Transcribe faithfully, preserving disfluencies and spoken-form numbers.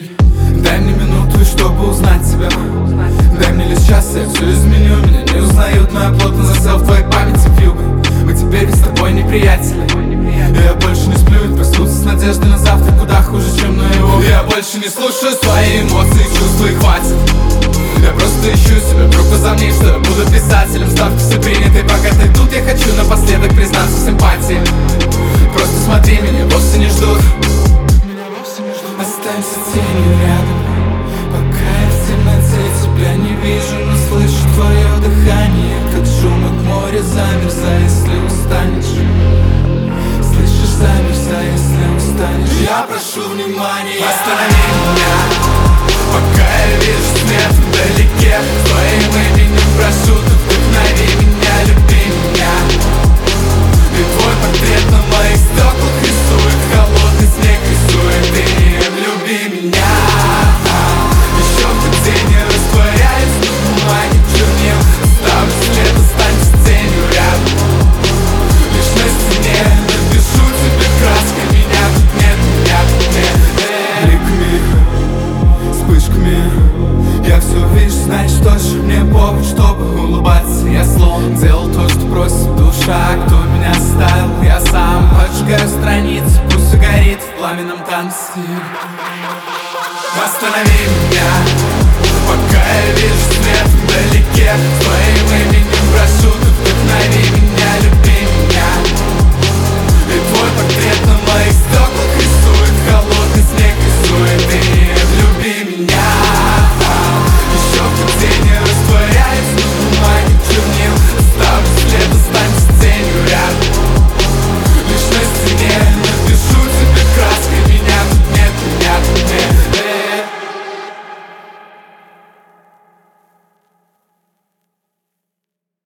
Эй, дай мне минуту, чтобы узнать тебя. Дай мне лишь час, я все изменю. Меня не узнают, но я плотно засел в твоей памяти вьюгой. Мы теперь ведь с тобой не приятели. Я больше не сплю, ведь проснуться с надеждой на завтра куда хуже, чем наяву. Я больше не слушаю свои эмоции, чувства и хватит. Я просто ищу себя, вдруг возомнить, что я буду писателем. Ставки все приняты, пока ты тут. Я хочу напоследок признаться в симпатии. Просто смотри, меня вовсе не ждут. Останься тенью рядом, пока я в темноте тебя не вижу, но слышу твое дыхание, как шум от моря. Замерзай, если устанешь. Слышишь, замерзай, если устанешь. Я прошу внимания, останови меня, пока я вижу свет вдалеке. Твоим именем прошу, ты вдохнови меня, люби меня. И твой портрет на моих стеклах рисует, холодный снег рисует, и люби меня. Еще в воде не растворяется на бумаге чернил. Оставлю след, останься тенью рядом. Лишь на стене напишу тебе краской. Меня тут нет, меня тут нет. Бликами, вспышками я все вижу, значит тоже мне повод, чтобы улыбаться. Я словно делал то, что просит душа. Кто меня оставил, я сам поджигаю страницы. Пусть горит в пламенном танце. Останови меня, пока я вижу свет вдалеке. Твоим именем прошу, ты вдохнови меня, люби меня. И твой портрет